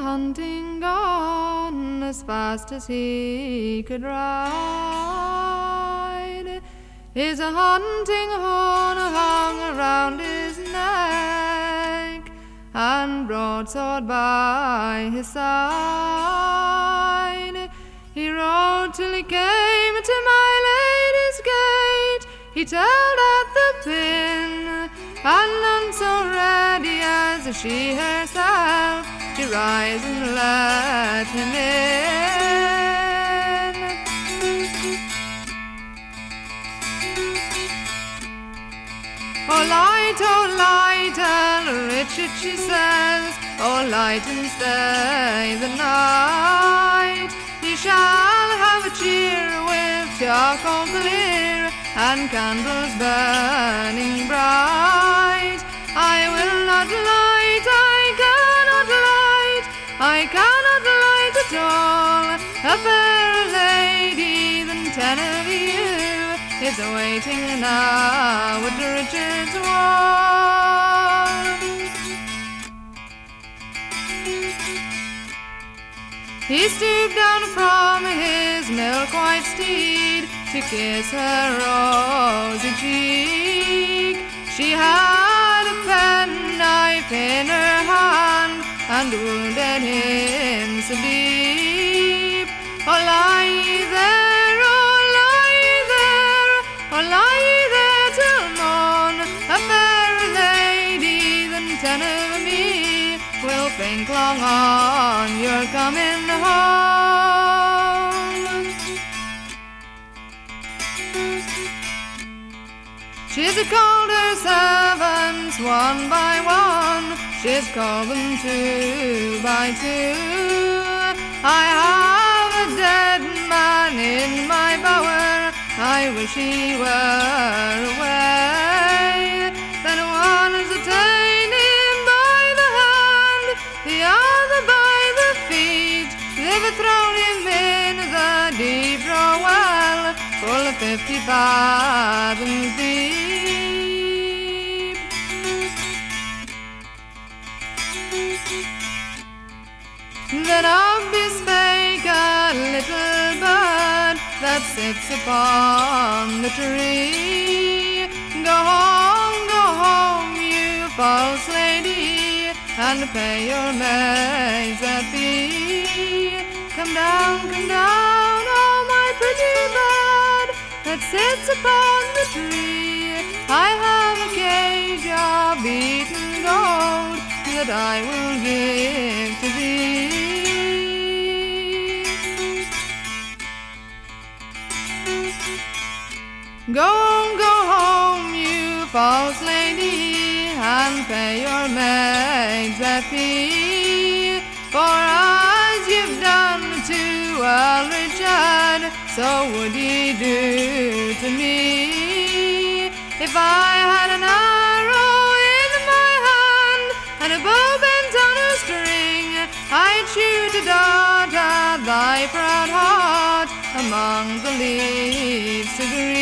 hunting gone as fast as he could ride. His hunting horn hung around his neck, and broadsword by his side. He rode till he came to my lady's gate. He told at the pin, and none so ready as she herself to rise and let him in. Oh light, and Richard, she says, oh light and stay the night. You shall have a cheer with charcoal clear and candles burning bright. I will not light, I cannot light at all. A fairer lady than 10 of you is waiting now at Richard's wall. He stooped down from his milk-white steed to kiss her rosy cheek. She had a penknife in her hand and wounded him so deep. Oh lie there, oh lie there, oh lie there till morn. A fairer lady than 10 of me will think long on your coming home. She's called her servants one by one, she's called them 2 by 2. I have a dead man in my bower, I wish he were away. Then one is detained him by the hand, the other by the feet. They've thrown him in the deep draw well, full of 50 fathoms deep. Then up spake a little bird that sits upon the tree. Go home, you false lady, and pay your maids a fee. Come down, oh my pretty bird that sits upon the tree. I have a cage of beaten gold that I will give to thee. Go home, you false lady, and pay your maids a fee. For as you've done to Earl Richard, so would ye do to me. If I had an arrow in my hand and a bow bent on a string, I'd shoot a dart at thy proud heart among the leaves of green.